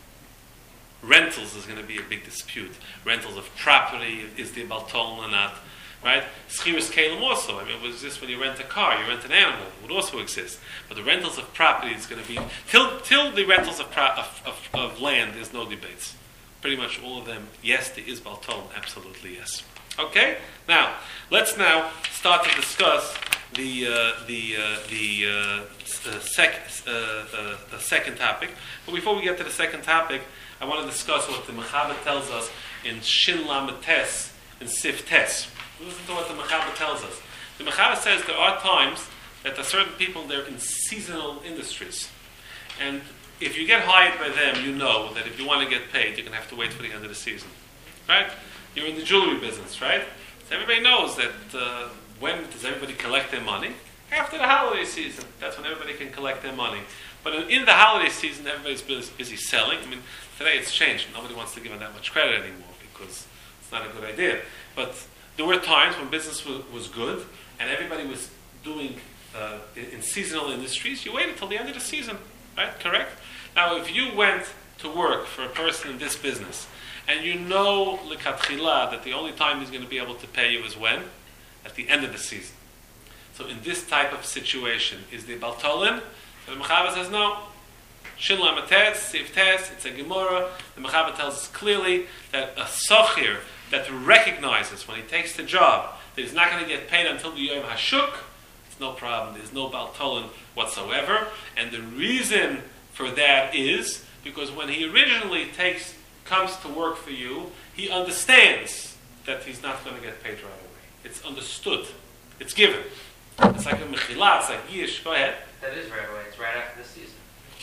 Rentals is going to be a big dispute. Rentals of property, is the baltol or not? Right? Schiras kalim also. I mean, it was just when you rent a car, you rent an animal, it would also exist. But the rentals of property is going to be till till the rentals of, pro, of, of of land. There's no debates. Pretty much all of them. Yes, there is balton. Absolutely yes. Okay. Now let's now start to discuss the uh, the uh, the uh, uh, sec, uh, uh, the second topic. But before we get to the second topic, I want to discuss what the Mechaber tells us in Shin Lamed Tes and Sif Tes. Listen to what the Mechaber tells us. The Mechaber says there are times that there are certain people, they're in seasonal industries. And if you get hired by them, you know that if you want to get paid, you're going to have to wait for the end of the season. Right? You're in the jewelry business, right? So everybody knows that uh, when does everybody collect their money? After the holiday season. That's when everybody can collect their money. But in, in the holiday season, everybody's busy, busy selling. I mean, today it's changed. Nobody wants to give them that much credit anymore because it's not a good idea. But there were times when business was, was good and everybody was doing uh, in, in seasonal industries. You waited till the end of the season, right? Correct? Now, if you went to work for a person in this business and you know l'katchila that the only time he's going to be able to pay you is when? At the end of the season. So in this type of situation, is the baltolin? The Mechaber says no. Shin Lamed Tes, Sif Tes, it's a Gemara. The Mechaber tells us clearly that a sochir that recognizes when he takes the job that he's not going to get paid until the Yom HaShuk, it's no problem. There's no baltolin whatsoever. And the reason for that is because when he originally takes comes to work for you, he understands that he's not going to get paid right away. It's understood. It's given. It's like a mechila, it's like yish. Go ahead. That is right away. It's right after the season.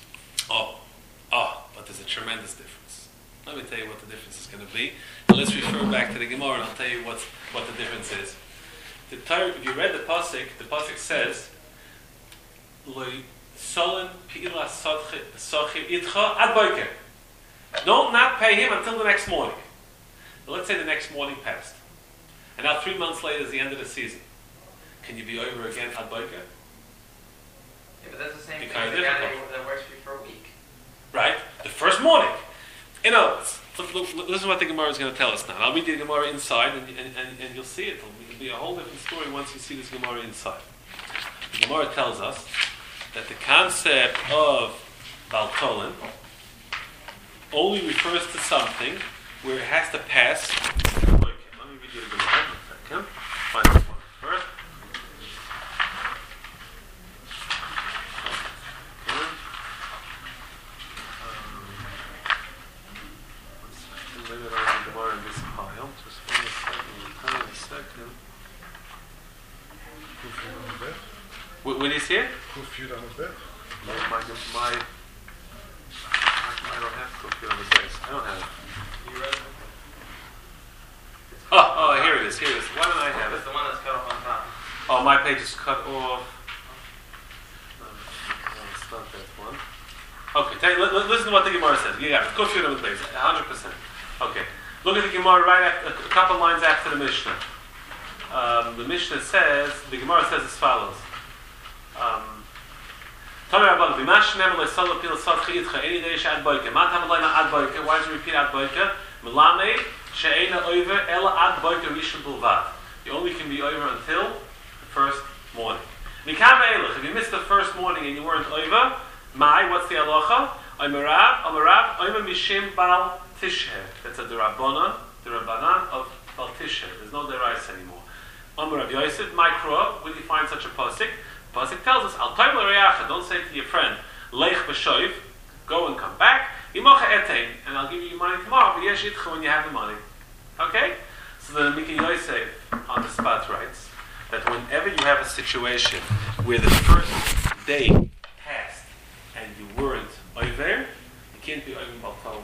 Oh, oh, but there's a tremendous difference. Let me tell you what the difference is going to be. And let's refer back to the Gemara and I'll tell you what, what the difference is. The Torah, if you read the pasuk, the pasuk says, "Lo solen pila sochir itcha ad boker." Don't not pay him until the next morning. But let's say the next morning passed, and now three months later is the end of the season. Can you be over again ad boker? Yeah, but that's the same Be thing kind as of the guy difficult. that, that works for you for a week. Right? The first morning. In other words, look, look, look, this is what the Gemara is going to tell us now. I'll read the Gemara inside, and, and, and, and you'll see it. It'll be a whole different story once you see this Gemara inside. The Gemara tells us that the concept of Baltolin only refers to something where it has to pass. Okay, let me read you the Gemara a second. Find this one first. When he's here? Kufiyud on his bed. My, my, my, I don't have Kufiyud on his base. I don't have it. You read it? Oh, oh, here it is, here it is. Why don't I have it? It's the one that's cut off on top. Oh, my page is cut off. No, it's not that one. Okay, tell you, li- li- listen to what the Gemara says. You got it. Kufiyud on his base, one hundred percent. Okay. Look at the Gemara right after, a couple lines after the Mishnah. Um, the Mishnah says, the Gemara says as follows. Um, why did you repeat ad boiker? You only can be over until the first morning. If you missed the first morning and you weren't over, my, what's the halacha? Omerab, Omerab, Omer Mishim Bal Tisher. That's a derabbanan, derabbanan of Bal Tisher. There's no derais anymore. Omer Rav Yosef, Mikro, where do you find such a pasuk? The pasuk tells us, Al Toim L'Reacha, don't say to your friend, Leich B'Shoiv, go and come back, Imocha Etein, and I'll give you your money tomorrow, but Yesh Itcha when you have the money. Okay? So the Miki Yosef on the spot writes that whenever you have a situation where the first day can't be over Baltol.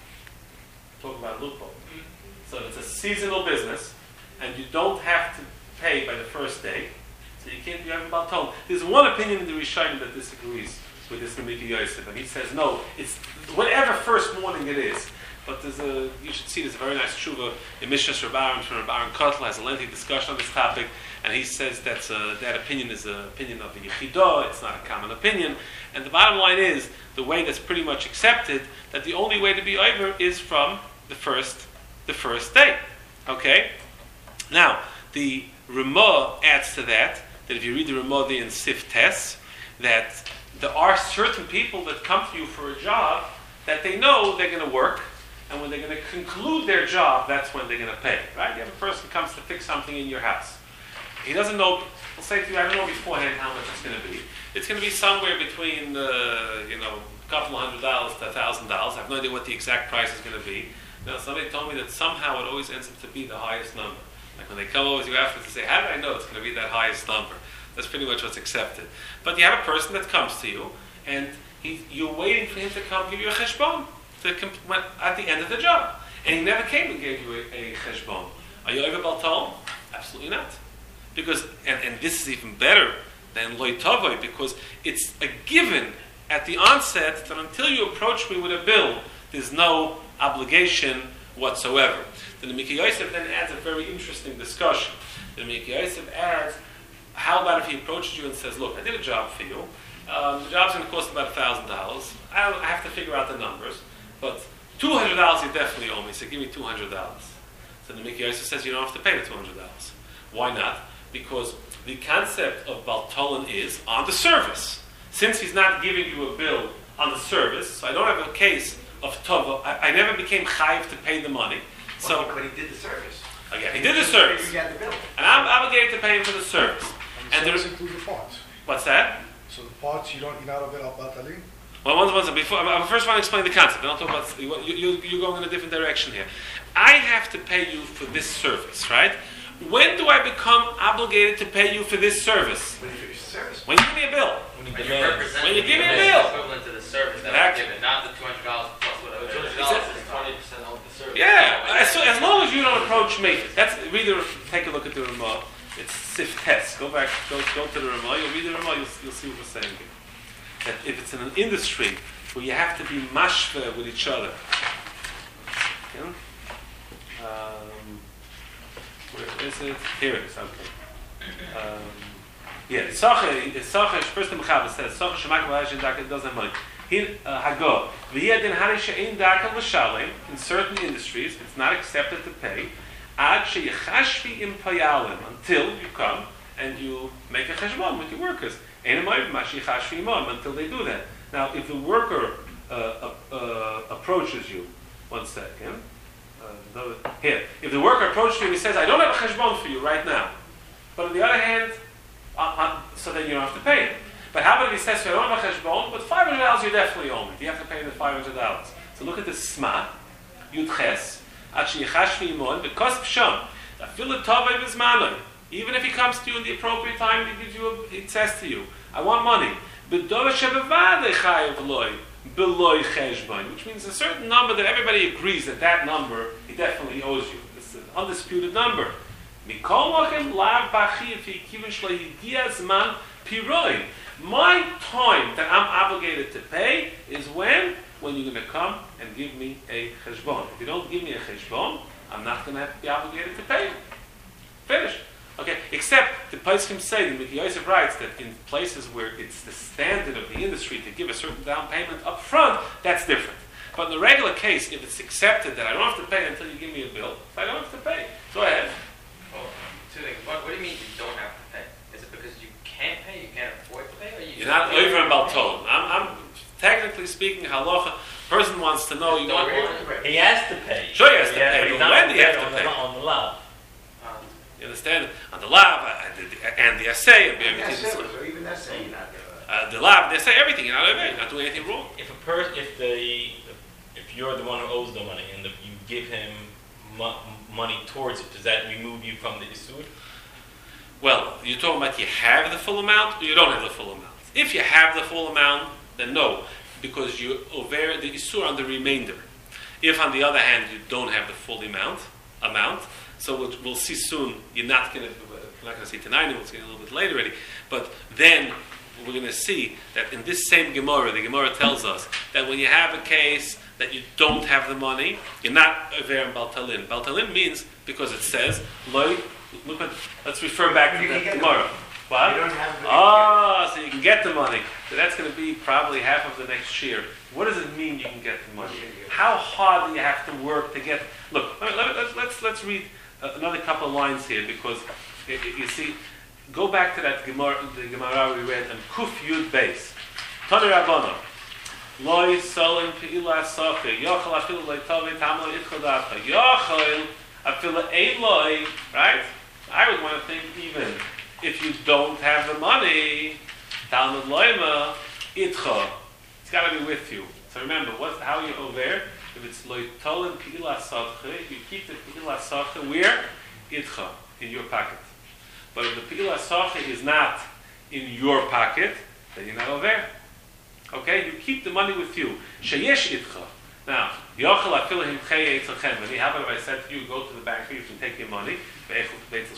Talking about a loophole. So it's a seasonal business, and you don't have to pay by the first day, so you can't be over Baltol. There's one opinion in the Rishonim that disagrees with this Miki Yosef, and he says no, it's whatever first morning it is. But there's a, you should see there's a very nice tshuva in Mishnas Reb Aaron from Reb Aaron Kotler, has a lengthy discussion on this topic, and he says that's a, that opinion is an opinion of the Yechidah, it's not a common opinion, and the bottom line is, the way that's pretty much accepted, that the only way to be over is from the first, the first day, okay? Now, the Ramah adds to that, that if you read the Ramah in Sif Tes, that there are certain people that come to you for a job that they know they're going to work, and when they're going to conclude their job, that's when they're going to pay, right? You have a person who comes to fix something in your house. He doesn't know, he'll say to you, I don't know beforehand how much it's going to be. It's going to be somewhere between, uh, you know, a couple of hundred dollars to a thousand dollars. I have no idea what the exact price is going to be. Now, somebody told me that somehow it always ends up to be the highest number. Like when they come over to you afterwards and say, how did I know it's going to be that highest number? That's pretty much what's accepted. But you have a person that comes to you, and he, you're waiting for him to come give you a cheshbon to comp- at the end of the job. And he never came and gave you a, a cheshbon. Are you over Baltol? Absolutely not. Because, and, and this is even better than loy tavoi, because it's a given at the onset that until you approach me with a bill, there's no obligation whatsoever. Then the Miki Yosef then adds a very interesting discussion. The Miki Yosef adds, how about if he approaches you and says, look, I did a job for you. Um, the job's going to cost about one thousand dollars. I, I have to figure out the numbers. But two hundred dollars you definitely owe me, so give me two hundred dollars. So the Miki Yosef says you don't have to pay the two hundred dollars. Why not? Because the concept of Baltolan is on the service. Since he's not giving you a bill on the service, so I don't have a case of Tova. I, I never became chayiv to pay the money. So, But he did the service. again, he did the service. You got the bill. And I'm obligated to pay him for the service. And And the service there's, includes the parts. what's that? So the parts, you don't, you're not over al Batali? Well, once, once, before, I first want to explain the concept. Then I'll talk about, you, you, you're going in a different direction here. I have to pay you for this service, right? When do I become obligated to pay you for this service? When you finish the service. When you give me a bill. When you When you demand. represent, When you give me a demand bill. equivalent to the service that Exactly. I'm given, not the two hundred dollars plus whatever. Two hundred it is. dollars is twenty percent of the service. Yeah, as, so, as long as you don't approach me. That's read the, take a look at the Ramah. It's Sif Tes. Go back, go, go to the Ramah. You'll read the Ramah. You'll, you'll see what we're saying here. That if it's in an industry where you have to be mashve with each other. Yeah? Um, where is it? Here it is. Okay. Um, yeah, Sacher, Sacher, first the Mechaber says, Sacher Shemak V'Hashin Daka doesn't have money. Here, Hago, V'yadin Hari She'in Daka L'Shalem, in certain industries, it's not accepted to pay, Ad She'yechashvi Im Payalim, until you come and you make a cheshbon with your workers. Einamay V'Mash Yechashvi Imam, until they do that. Now, if the worker uh, uh, uh, approaches you, one second, uh, no, here, if the worker approaches you and he says, I don't have a cheshbon for you right now, but on the other hand, uh, uh, so then you don't have to pay it. But how about if he says, so I don't have a cheshbon, but five hundred dollars you definitely owe me. You have to pay the five hundred dollars. So look at this sma, yud ches, at sheyichash v'imon, because psham, afil tovay v'zmanoi. Even if he comes to you in the appropriate time, he gives you, a, he says to you, I want money. B'dova shebevadei chayav loy, beloy cheshbon, which means a certain number that everybody agrees that that number he definitely owes you. It's an undisputed number. Mikol mochem lav bachi if he kivin shloi higia zman piroi. My time that I'm obligated to pay is when? When you're going to come and give me a cheshbon. If you don't give me a cheshbon, I'm not going to have to be obligated to pay you. Finished. Okay, except the Poskim say, the Miki Yosef writes that in places where it's the standard of the industry to give a certain down payment up front, that's different. But in the regular case, if it's accepted that I don't have to pay until you give me a bill, I don't have to pay. Go ahead. Well, two things. What, what do you mean you don't have to pay? Is it because you can't pay, you can't afford to pay, or you You're not over and Baltol. I'm, I'm technically speaking, halacha, person wants to know, you Don't want, want to. He has to pay. Sure he has to Yeah, pay, but he's but not when do you have on to the- pay? On the law. Um, you understand? On the lav, uh, the- and the assay, and That's everything. it, so even that's saying not there. Uh, the lav, they say everything, you're not over, you're not doing anything wrong. If a person, if the, if you're the one who owes the money and the, you give him mo- money towards it, does that remove you from the isur? Well, you're talking about you have the full amount or you don't have the full amount. If you have the full amount, then no. because you over the isur on the remainder. If, on the other hand, you don't have the full amount, amount, so we'll, we'll see soon. You're not going to. We're not going to see tonight. We'll see a little bit later already. But then we're going to see that in this same Gemara, the Gemara tells us that when you have a case that you don't have the money, you're not over in Baltalin. Baltalin means because it says loy. Look at. Let's refer back to You the can get Gemara. What? You don't have the- Ah, so you can get the money. So that's going to be probably half of the next year. What does it mean you can get the money? How hard do you have to work to get? Look, let, let, let's let's let's read uh, another couple of lines here because y- y- you see, go back to that Gemara, the Gemara we read on Kuf Yud Beis. Tanu Rabbana. Loi solim peila safi yochel afilu loy tavi tamlo itchodacha yochel afilu eloi. Right? I would want to think even if you don't have the money, Talmud loyma itcha. It's got to be with you. So remember, what's how you over? If it's loy tolim peila safi, you keep the peila safi where itcha in your pocket. But if the peila safi is not in your pocket, then you're not over. Okay, you keep the money with you. Sheyesh itcha. Now, yochel afilu himchei etzachem. When you have it, if I said to you, go to the bank, you can take your money. That's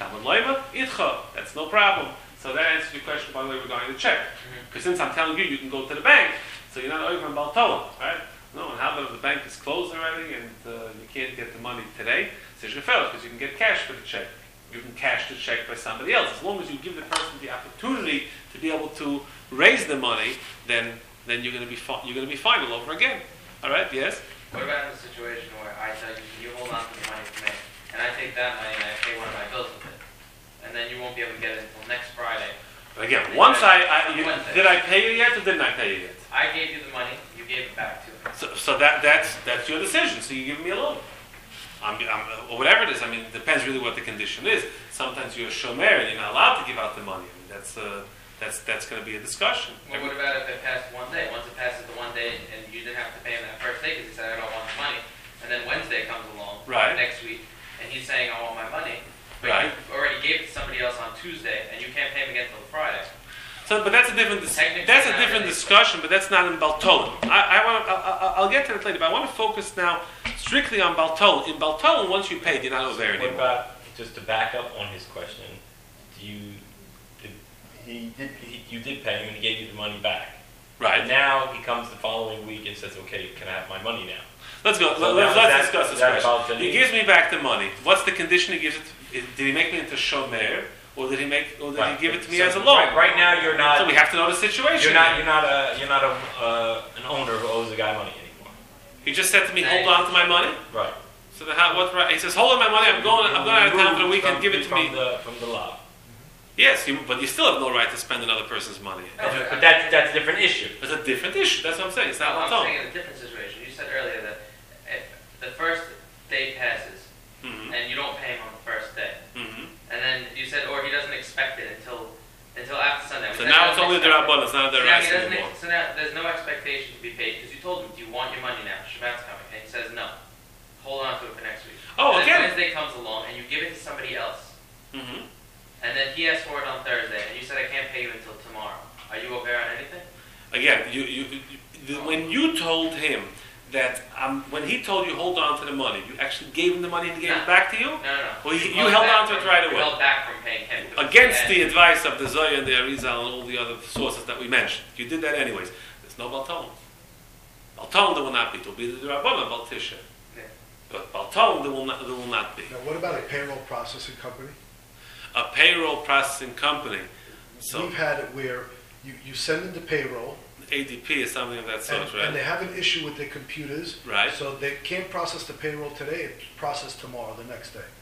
no problem. So that answers your question, by the way, regarding the check. Because since I'm telling you, you can go to the bank, so you're not over in Baltoa, right? No, and how about if the bank is closed already and uh, you can't get the money today? So you because you can get cash for the check. You can cash the check by somebody else. As long as you give the person the opportunity to be able to raise the money, then then you're going to be fi- you're going to be fine all over again. All right? Yes. What about in the situation where I tell you, you hold on to the money for me, and I take that money and I pay one of my bills with it, and then you won't be able to get it until next Friday. But again, once I, I you, did I pay you yet or didn't I pay you yet? I gave you the money, you gave it back to me. So, so that that's that's your decision. So you give me a loan, I'm, I'm, or whatever it is. I mean, it depends really what the condition is. Sometimes you're a shomer and you're not allowed to give out the money. I mean, that's uh, that's that's going to be a discussion. Well, what about if it passed one day? Once it passes the one day and you didn't have to pay him that first day because he said, I don't want the money, and then Wednesday comes along, Right. next week, and he's saying, I want my money, but Right. you already gave it to somebody else on Tuesday, and you can't pay him again until Friday. So, but that's a different dis- Technically that's a not different really. discussion. But that's not in Baltolan. I, I want to. I'll, I'll get to that later. But I want to focus now strictly on Baltolan. In Baltolan, once you pay, you're not over there What anymore. about, just to back up on his question, do you, did, he did, he, you did pay him and he gave you the money back. Right. And now he comes the following week and says, okay, can I have my money now? Let's go. So Let, now let's that- discuss this that question. Baltolan- He gives me back the money. What's the condition he gives it? To, did he make me into shomer, or did he make, or did Right. he give it to me So as a loan? Right, right now you're not, So we have to know the situation. you're not, you're not a, you're not a, uh, an owner who owes a guy money anymore. He just said to me, "Hold on to my money." Right. So then, how, what? Right? He says, "Hold on my money. I'm going. I'm going out of town for the weekend. From- Give it to from me." The, from the law. Yes, you, but you still have no right to spend another person's money. But that's, that's a different issue. It's a different issue. That's what I'm saying. It's not No, what's I'm on. saying in a different situation. You said earlier that if the first day passes Mm-hmm. and you don't pay him on the first day, Mm-hmm. and then you said, or he doesn't expect it until until after Sunday. So Which now I it's don't only the expect it. Rabban. It's not the So now, he rice doesn't anymore. ex- so now there's no expectation to be paid because you told him, do you want your money now? Shabbat's coming. And he says no. Hold on to it for next week. Oh, and again. then Wednesday comes along and you give it to somebody else. Mm-hmm. And then he asks for it on Thursday and you said, I can't pay you until tomorrow. Are you aware on anything? Again, you, you, you the, when you told him that um, when he told you hold on to the money, you actually gave him the money and he gave No. it back to you. No, no, no. Well, you- We you held held back on to it from- right we away. held back from paying him. Against And- the advice of the Zoya and the Arizal and all the other sources that we mentioned. You did that anyways. There's no Balton. Balton there will not be. It will be the Rabbanah Baltisha. Yeah. But Balton there will not, there will not be. Now, what about a payroll processing company? A payroll processing company. So We've had it where you, you send in the payroll, A D P is something of that and, sort, and they right? have an issue with their computers. Right. So they can't process the payroll today, it's processed tomorrow, the next day.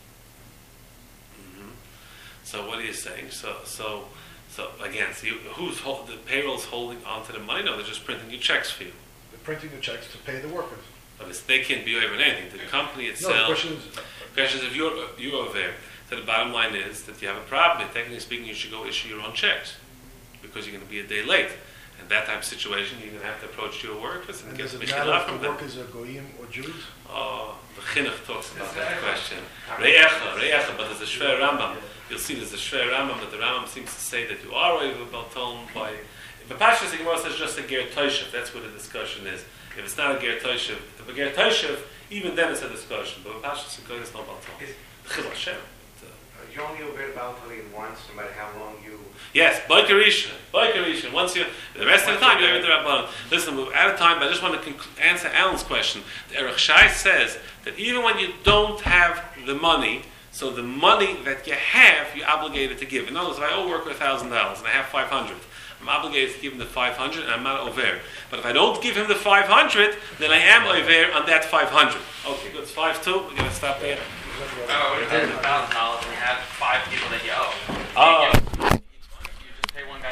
Mhm. So what are you saying? So so so again, so you, who's hold, the payroll's holding onto the money? No, they're just printing you checks for you. They're printing the checks to pay the workers. But it's, they can't be over anything. The company No, the itself. question is, Question is, if you're you're over there, so the bottom line is that you have a problem. And technically speaking, you should go issue your own checks because you're going to be a day late. And that type of situation, you're going to have to approach your workers and, and get does it Mishkala matter from if the them. workers are goyim or Jews? Oh, the Chinuch talks about that question. Re'echa, re'echa, but there's a Shver Rambam. You'll see there's a Shver Rambam, but the Rambam seems to say that you are over Balton by If a Pashas, the Gemara says just a Ger Toshev, that's what the discussion is. If it's not a Ger Toshev, if a Ger Toshev, even then it's a discussion. But a Pashas, it's not about Is- Chil Hashem. You only obey about only once, no matter how long you. Yes, Boiker Rishon, Boiker Rishon. Once you, the rest of the time, you're in the Rabbanon. Listen, we're out of time, but I just want to conc- answer Alan's question. The Erech Shai says that even when you don't have the money, so the money that you have, you're obligated to give. In other words, if I owe worker one thousand dollars and I have five hundred dollars, I'm obligated to give him the five hundred dollars and I'm not over. But if I don't give him the five hundred dollars, then I am over on that five hundred dollars. Okay, good. It's five two. We're going to stop there. Oh, we did a thousand dollars and we have